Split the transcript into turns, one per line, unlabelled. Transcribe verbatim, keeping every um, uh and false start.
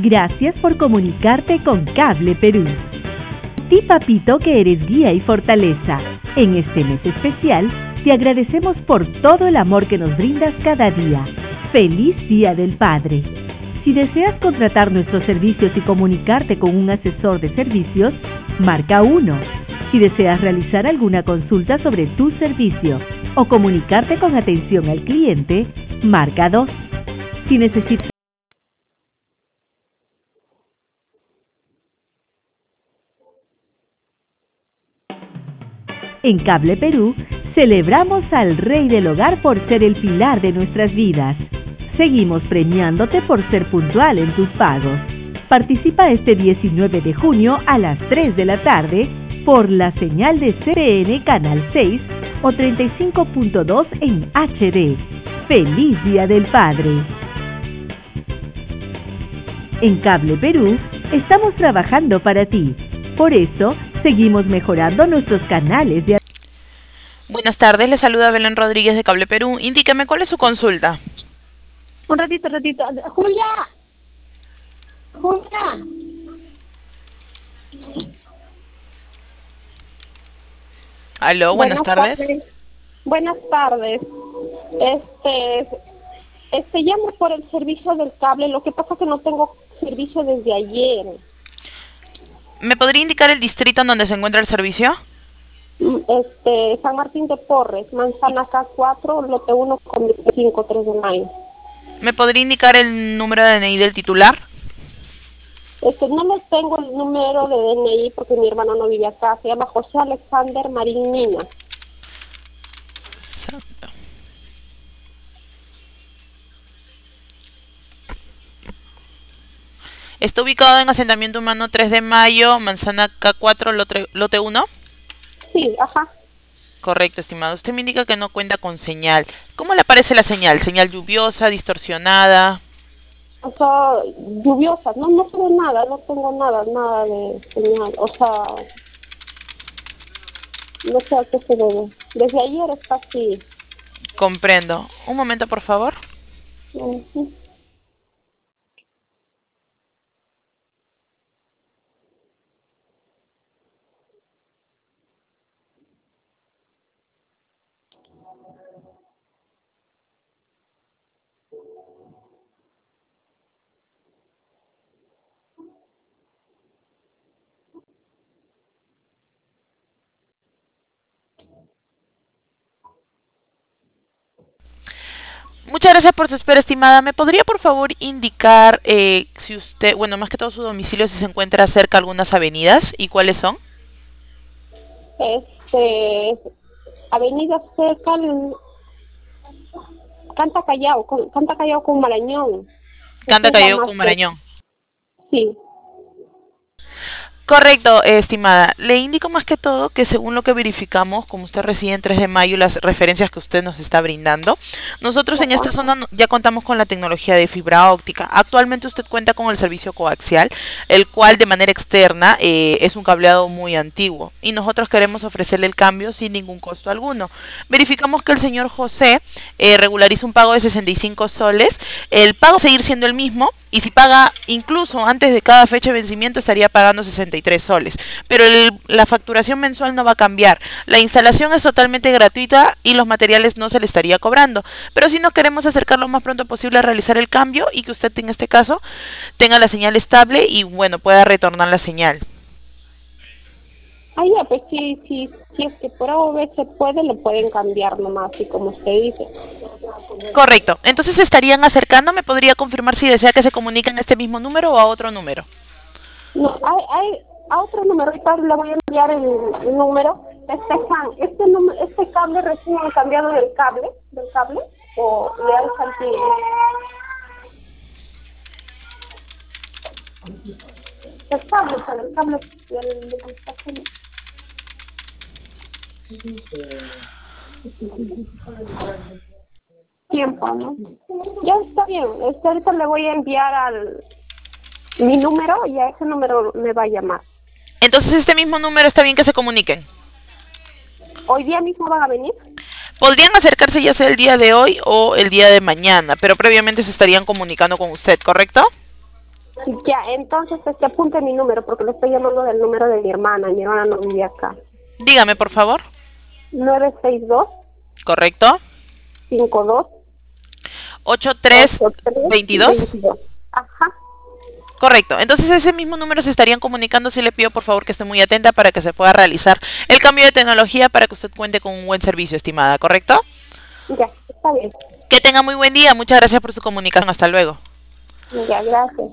Gracias por comunicarte con Cable Perú. Ti, papito, que eres guía y fortaleza. En este mes especial, te agradecemos por todo el amor que nos brindas cada día. ¡Feliz Día del Padre! Si deseas contratar nuestros servicios y comunicarte con un asesor de servicios, marca uno. Si deseas realizar alguna consulta sobre tu servicio o comunicarte con atención al cliente, marca dos. Si necesitas En Cable Perú, celebramos al Rey del Hogar por ser el pilar de nuestras vidas. Seguimos premiándote por ser puntual en tus pagos. Participa este diecinueve de junio a las tres de la tarde por la señal de C N N Canal seis o treinta y cinco punto dos en H D. ¡Feliz Día del Padre! En Cable Perú, estamos trabajando para ti. Por eso, seguimos mejorando nuestros canales de...
Buenas tardes, le saluda Belén Rodríguez de Cable Perú. Indíqueme, ¿cuál es su consulta?
Un ratito, un ratito. ¡Julia! ¡Julia!
Aló, buenas, buenas tardes.
tardes. Buenas tardes. Este, este, llamo por el servicio del cable. Lo que pasa es que no tengo servicio desde ayer.
¿Me podría indicar el distrito en donde se encuentra el servicio?
Este, San Martín de Porres, Manzana K cuatro, lote uno con veinticinco, tres de mayo.
¿Me podría indicar el número de D N I del titular?
Este, no les tengo el número de D N I porque mi hermano no vive acá. Se llama José Alexander Marín Mina.
Exacto. ¿Está ubicado en asentamiento humano tres de mayo, Manzana K cuatro, lote, lote uno?
Sí, ajá.
Correcto, estimado. Usted me indica que no cuenta con señal. ¿Cómo le aparece la señal? ¿Señal lluviosa, distorsionada?
O sea, lluviosa. No, no tengo nada, no tengo nada, nada de señal. O sea, no sé a qué se debe. Desde ayer está así.
Comprendo. Un momento, por favor.
Uh-huh.
Muchas gracias por su espera, estimada. ¿Me podría, por favor, indicar eh, si usted, bueno, más que todo su domicilio, si se encuentra cerca de algunas avenidas y cuáles son?
Este, avenida cerca, Canta Callao, con, Canta Callao con Marañón.
Canta Callao con Marañón.
Sí.
Correcto, estimada. Le indico más que todo que según lo que verificamos, como usted reside en tres de mayo, las referencias que usted nos está brindando, nosotros en esta zona ya contamos con la tecnología de fibra óptica. Actualmente usted cuenta con el servicio coaxial, el cual de manera externa eh, es un cableado muy antiguo y nosotros queremos ofrecerle el cambio sin ningún costo alguno. Verificamos que el señor José eh, regulariza un pago de sesenta y cinco soles, el pago va a seguir siendo el mismo y si paga incluso antes de cada fecha de vencimiento estaría pagando sesenta y tres soles, pero el, la facturación mensual no va a cambiar. La instalación es totalmente gratuita y los materiales no se le estaría cobrando, pero si nos queremos acercar lo más pronto posible a realizar el cambio y que usted en este caso tenga la señal estable y bueno, pueda retornar la señal.
Ah, ya, pues sí, sí, si es que por A ver se puede, lo pueden cambiar nomás, así como usted dice.
Correcto, entonces se estarían acercando. ¿Me podría confirmar si desea que se comuniquen a este mismo número o a otro número?
No, hay, hay a otro número, ahorita le voy a enviar el, el número. Este, este, número, este cable recién han cambiado del cable, del cable, o le han sentido. El cable, el cable del, del tiempo, ¿no? Ya está bien, este, ahorita le voy a enviar al mi número y a ese número me va a llamar.
Entonces este mismo número está bien que se comuniquen.
¿Hoy día mismo van a venir?
Podrían acercarse ya sea el día de hoy o el día de mañana, pero previamente se estarían comunicando con usted, ¿correcto?
Ya, entonces este apunte mi número porque le estoy llamando del número de mi hermana. Mi hermana no vive acá.
Dígame, por favor.
nueve seis dos,
¿Correcto?
cinco dos,
ocho tres
ocho tres
veintidós.
veintidós. Ajá.
Correcto. Entonces ese mismo número se estarían comunicando. Si le pido por favor que esté muy atenta para que se pueda realizar el cambio de tecnología para que usted cuente con un buen servicio, estimada. ¿Correcto?
Ya, está bien.
Que tenga muy buen día. Muchas gracias por su comunicación. Hasta luego.
Ya, gracias.